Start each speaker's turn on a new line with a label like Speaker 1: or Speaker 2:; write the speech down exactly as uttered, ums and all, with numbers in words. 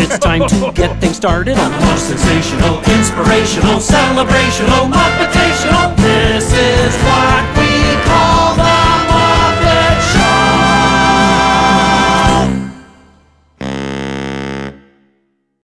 Speaker 1: It's time to get things started on the most sensational, inspirational, celebrational, motivational